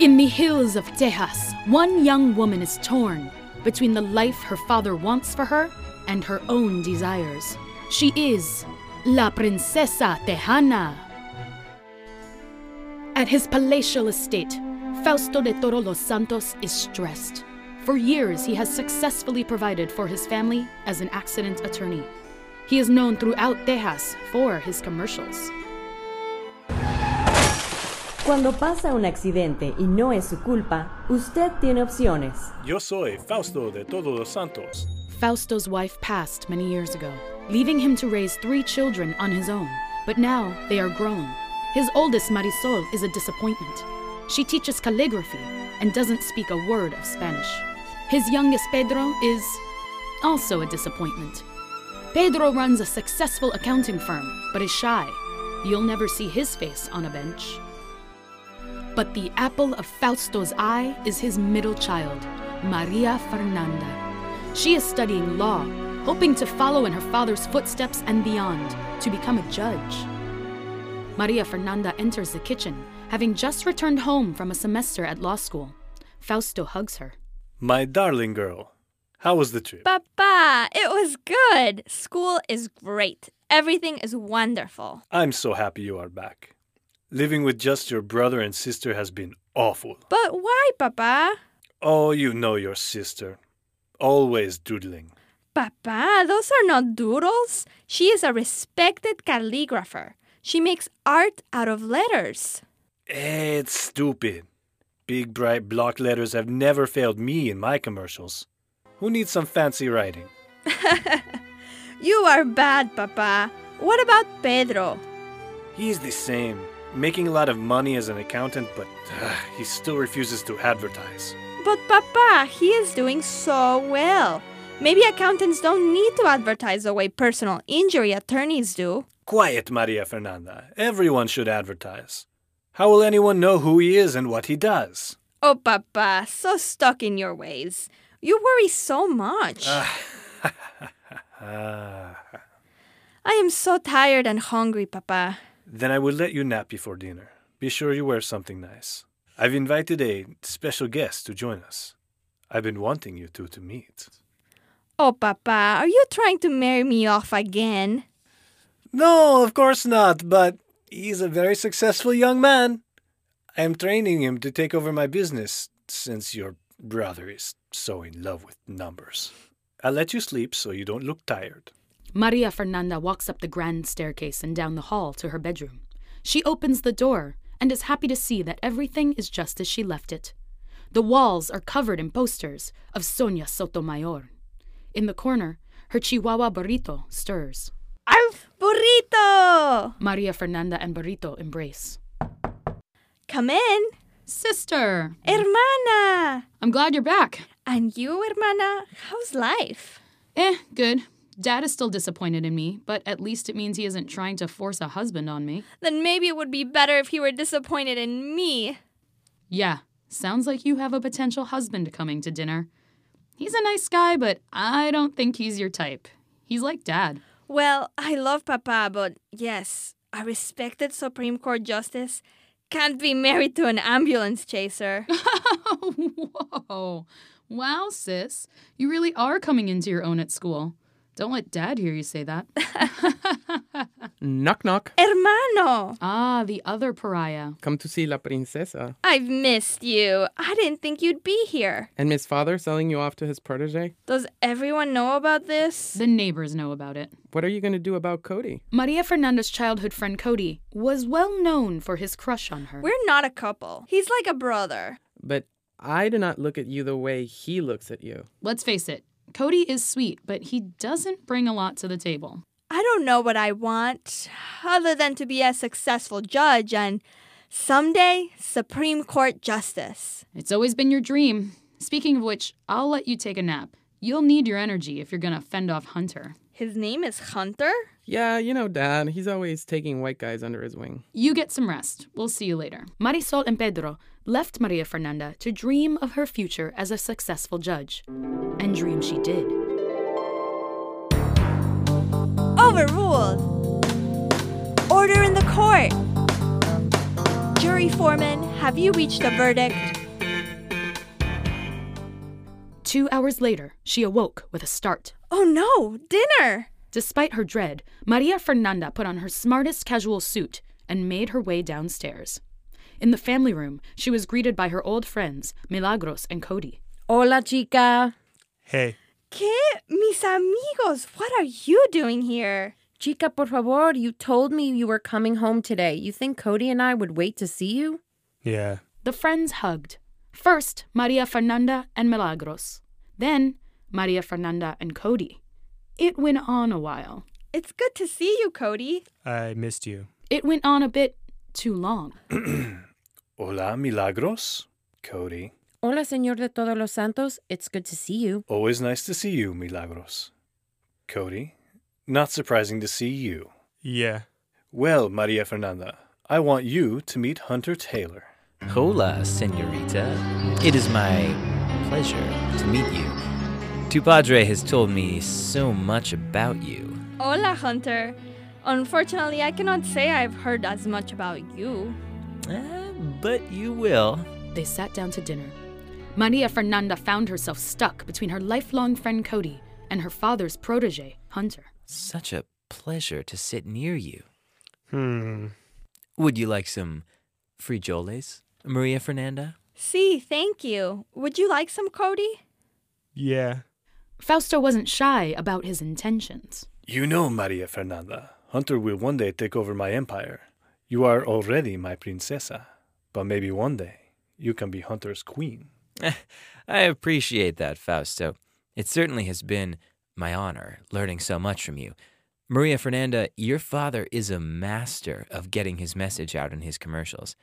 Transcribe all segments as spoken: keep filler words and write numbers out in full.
In the hills of Tejas, one young woman is torn between the life her father wants for her and her own desires. She is La Princesa Tejana. At his palatial estate, Fausto de Toro los Santos is stressed. For years, he has successfully provided for his family as an accident attorney. He is known throughout Tejas for his commercials. Cuando pasa un accidente y no es su culpa, usted tiene opciones. Yo soy Fausto de Todos los Santos. Fausto's wife passed many years ago, leaving him to raise three children on his own. But now they are grown. His oldest, Marisol, is a disappointment. She teaches calligraphy and doesn't speak a word of Spanish. His youngest, Pedro, is also a disappointment. Pedro runs a successful accounting firm, but is shy. You'll never see his face on a bench. But the apple of Fausto's eye is his middle child, Maria Fernanda. She is studying law, hoping to follow in her father's footsteps and beyond, to become a judge. Maria Fernanda enters the kitchen, having just returned home from a semester at law school. Fausto hugs her. My darling girl, how was the trip? Papa, it was good. School is great. Everything is wonderful. I'm so happy you are back. Living with just your brother and sister has been awful. But why, Papa? Oh, you know your sister. Always doodling. Papa, those are not doodles. She is a respected calligrapher. She makes art out of letters. It's stupid. Big, bright block letters have never failed me in my commercials. Who needs some fancy writing? You are bad, Papa. What about Pedro? He's the same. Making a lot of money as an accountant, but uh, he still refuses to advertise. But Papa, he is doing so well. Maybe accountants don't need to advertise the way personal injury attorneys do. Quiet, Maria Fernanda. Everyone should advertise. How will anyone know who he is and what he does? Oh, Papa, so stuck in your ways. You worry so much. I am so tired and hungry, Papa. Then I will let you nap before dinner. Be sure you wear something nice. I've invited a special guest to join us. I've been wanting you two to meet. Oh, Papa, are you trying to marry me off again? No, of course not, but he's a very successful young man. I am training him to take over my business, since your brother is so in love with numbers. I'll let you sleep so you don't look tired. Maria Fernanda walks up the grand staircase and down the hall to her bedroom. She opens the door and is happy to see that everything is just as she left it. The walls are covered in posters of Sonia Sotomayor. In the corner, her Chihuahua Burrito stirs. Arf! Burrito! Maria Fernanda and Burrito embrace. Come in. Sister! Hermana! I'm glad you're back. And you, hermana? How's life? Eh, good. Dad is still disappointed in me, but at least it means he isn't trying to force a husband on me. Then maybe it would be better if he were disappointed in me. Yeah, sounds like you have a potential husband coming to dinner. He's a nice guy, but I don't think he's your type. He's like Dad. Well, I love Papa, but yes, a respected Supreme Court justice can't be married to an ambulance chaser. Whoa. Wow, sis. You really are coming into your own at school. Don't let Dad hear you say that. Knock, knock. Hermano! Ah, the other pariah. Come to see La Princesa. I've missed you. I didn't think you'd be here. And Miss Father selling you off to his protege? Does everyone know about this? The neighbors know about it. What are you going to do about Cody? Maria Fernanda's childhood friend Cody was well known for his crush on her. We're not a couple. He's like a brother. But I do not look at you the way he looks at you. Let's face it. Cody is sweet, but he doesn't bring a lot to the table. I don't know what I want, other than to be a successful judge and someday Supreme Court justice. It's always been your dream. Speaking of which, I'll let you take a nap. You'll need your energy if you're gonna fend off Hunter. His name is Hunter? Yeah, you know Dad. He's always taking white guys under his wing. You get some rest. We'll see you later. Marisol and Pedro left Maria Fernanda to dream of her future as a successful judge. And dream she did. Overruled! Order in the court! Jury foreman, have you reached a verdict? Two hours later, she awoke with a start. Oh no, dinner! Despite her dread, Maria Fernanda put on her smartest casual suit and made her way downstairs. In the family room, she was greeted by her old friends, Milagros and Cody. Hola, chica. Hey. ¿Qué? Mis amigos, what are you doing here? Chica, por favor, you told me you were coming home today. You think Cody and I would wait to see you? Yeah. The friends hugged. First, Maria Fernanda and Milagros. Then, Maria Fernanda and Cody. It went on a while. It's good to see you, Cody. I missed you. It went on a bit too long. Hola, Milagros. Cody. Hola, Señor de Todos los Santos. It's good to see you. Always nice to see you, Milagros. Cody. Not surprising to see you. Yeah. Well, Maria Fernanda, I want you to meet Hunter Taylor. Hola, senorita. It is my pleasure to meet you. Tu Padre has told me so much about you. Hola, Hunter. Unfortunately, I cannot say I've heard as much about you. Uh, but you will. They sat down to dinner. Maria Fernanda found herself stuck between her lifelong friend Cody and her father's protege, Hunter. Such a pleasure to sit near you. Hmm. Would you like some frijoles, Maria Fernanda? See, thank you. Would you like some, Cody? Yeah. Fausto wasn't shy about his intentions. You know, Maria Fernanda, Hunter will one day take over my empire. You are already my princesa, but maybe one day you can be Hunter's queen. I appreciate that, Fausto. It certainly has been my honor learning so much from you. Maria Fernanda, your father is a master of getting his message out in his commercials.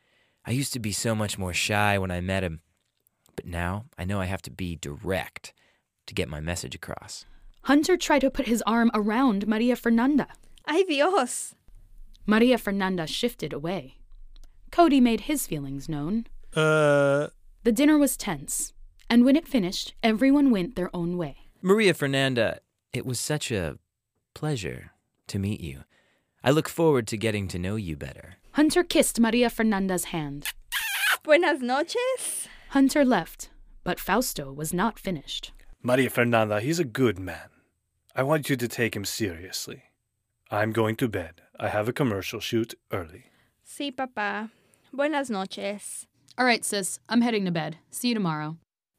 I used to be so much more shy when I met him, but now I know I have to be direct to get my message across. Hunter tried to put his arm around Maria Fernanda. Ay Dios. Maria Fernanda shifted away. Cody made his feelings known. Uh... The dinner was tense, and when it finished, everyone went their own way. Maria Fernanda, it was such a pleasure to meet you. I look forward to getting to know you better. Hunter kissed Maria Fernanda's hand. Buenas noches. Hunter left, but Fausto was not finished. Maria Fernanda, he's a good man. I want you to take him seriously. I'm going to bed. I have a commercial shoot early. Sí, papá. Buenas noches. All right, sis. I'm heading to bed. See you tomorrow.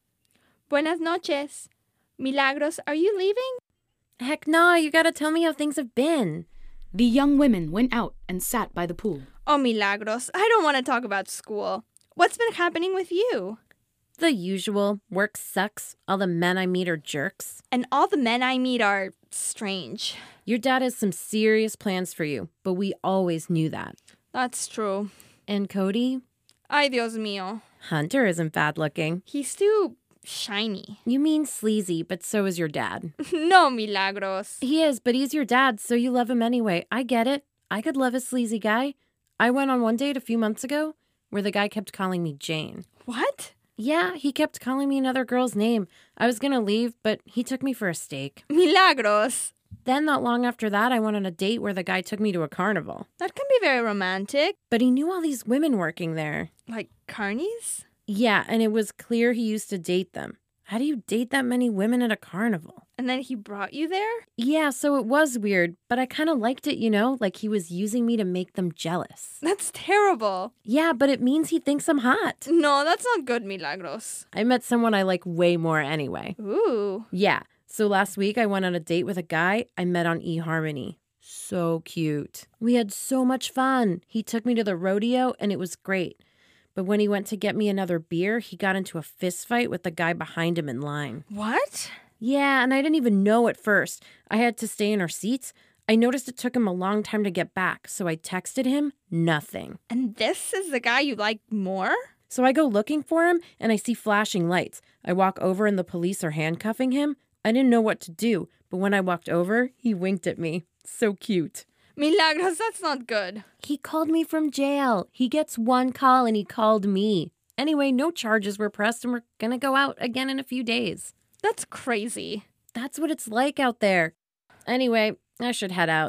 Buenas noches. Milagros, are you leaving? Heck no, you gotta tell me how things have been. The young women went out and sat by the pool. Oh, Milagros, I don't want to talk about school. What's been happening with you? The usual. Work sucks. All the men I meet are jerks. And all the men I meet are strange. Your dad has some serious plans for you, but we always knew that. That's true. And Cody? Ay, Dios mío. Hunter isn't bad looking. He's too shiny. You mean sleazy, but so is your dad. No, Milagros. He is, but he's your dad, so you love him anyway. I get it. I could love a sleazy guy. I went on one date a few months ago where the guy kept calling me Jane. What? Yeah, he kept calling me another girl's name. I was gonna leave, but he took me for a steak. Milagros. Then not long after that, I went on a date where the guy took me to a carnival. That can be very romantic. But he knew all these women working there. Like carnies? Yeah, and it was clear he used to date them. How do you date that many women at a carnival? And then he brought you there? Yeah, so it was weird, but I kind of liked it, you know? Like he was using me to make them jealous. That's terrible. Yeah, but it means he thinks I'm hot. No, that's not good, Milagros. I met someone I like way more anyway. Ooh. Yeah, so last week I went on a date with a guy I met on eHarmony. So cute. We had so much fun. He took me to the rodeo and it was great. But when he went to get me another beer, he got into a fist fight with the guy behind him in line. What? Yeah, and I didn't even know at first. I had to stay in our seats. I noticed it took him a long time to get back, so I texted him, nothing. And this is the guy you like more? So I go looking for him, and I see flashing lights. I walk over and the police are handcuffing him. I didn't know what to do, but when I walked over, he winked at me. So cute. Milagros, that's not good. He called me from jail. He gets one call and he called me. Anyway, no charges were pressed and we're gonna go out again in a few days. That's crazy. That's what it's like out there. Anyway, I should head out.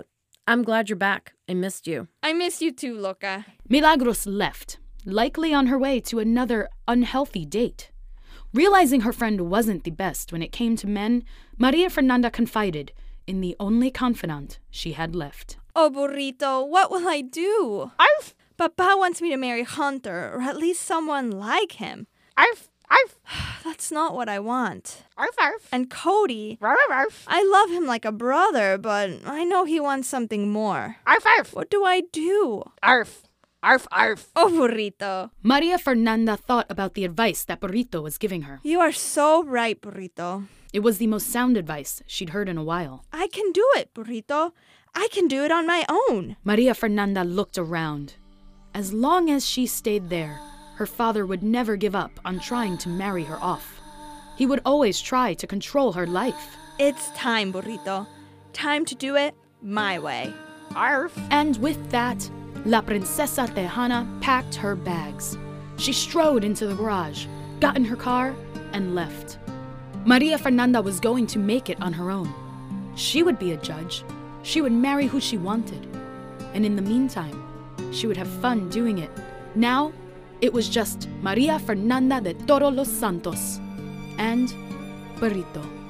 I'm glad you're back. I missed you. I miss you too, Loca. Milagros left, likely on her way to another unhealthy date. Realizing her friend wasn't the best when it came to men, Maria Fernanda confided in the only confidant she had left. Oh, Burrito, what will I do? Arf! Papa wants me to marry Hunter, or at least someone like him. Arf! Arf! That's not what I want. Arf! Arf! And Cody, arf, arf. I love him like a brother, but I know he wants something more. Arf! Arf! What do I do? Arf! Arf! Arf! Oh, Burrito. Maria Fernanda thought about the advice that Burrito was giving her. You are so right, Burrito. It was the most sound advice she'd heard in a while. I can do it, Burrito. I can do it on my own. Maria Fernanda looked around. As long as she stayed there, her father would never give up on trying to marry her off. He would always try to control her life. It's time, Burrito. Time to do it my way. Arf! And with that, La Princesa Tejana packed her bags. She strode into the garage, got in her car, and left. Maria Fernanda was going to make it on her own. She would be a judge. She would marry who she wanted. And in the meantime, she would have fun doing it. Now, it was just Maria Fernanda de Toro Los Santos and Burrito.